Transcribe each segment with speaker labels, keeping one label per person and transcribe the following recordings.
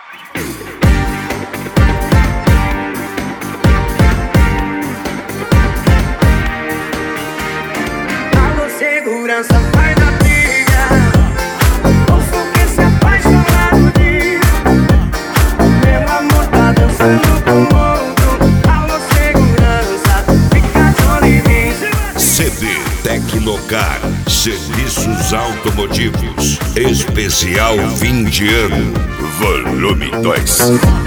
Speaker 1: Alô, segurança, vai na briga. Ouço que se apaixonar diz. Meu amor tá dançando com outro. Alô, segurança, fica de olho em mim.
Speaker 2: CD Tecnocar, serviços automotivos, especial fim de ano, volume 2.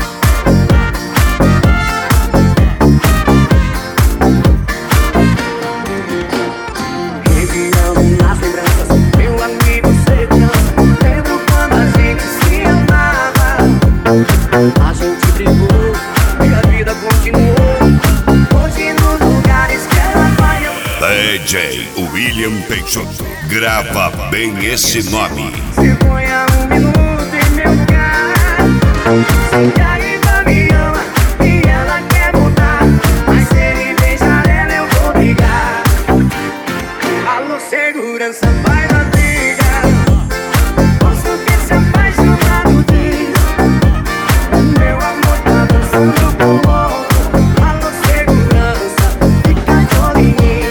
Speaker 1: Revirando nas lembranças, meu amigo segurança. Lembro quando a gente se amava. A gente brigou e a vida continuou. Hoje nos lugares que ela vai eu
Speaker 2: DJ William Peixoto, grava bem esse nome.
Speaker 1: Você põe a 1 minuto em meu lugar. Sei que ainda me ama e ela quer voltar, mas se ele beijar ela eu vou brigar. Alô, segurança, vai na briga. Posso que se apaixonado diz. Meu amor tá dançando com outro. Alô, segurança, fica de olho em mim.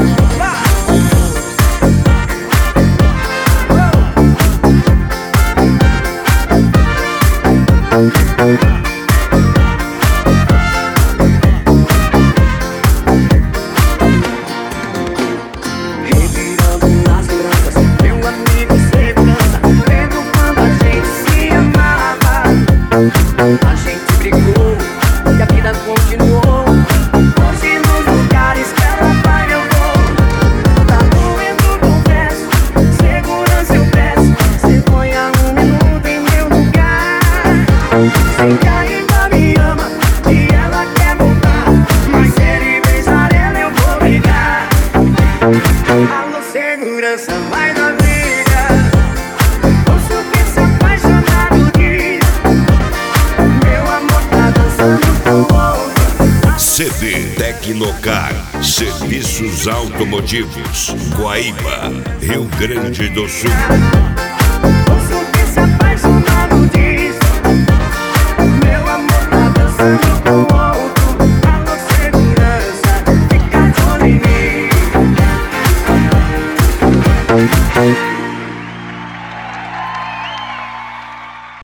Speaker 1: Revirando nas lembranças, meu amigo segurança. Lembro quando a gente se amava. A gente brigou e a vida continuou. Hoje nos lugares que ela vai eu vou. Tá doendo, confesso, segurança eu peço. Você põe a 1 minuto em meu lugar. Sei que ainda me ama e ela quer voltar, mas se ele beijar ela eu vou brigar. Alô, segurança, vai na briga. Ouço que se apaixonado diz. Meu amor tá dançando com outro.
Speaker 2: CD Tecnocar, serviços automotivos, Guaíba, Rio Grande do Sul.
Speaker 1: Ouço que se apaixonado diz. Meu amor tá dançando com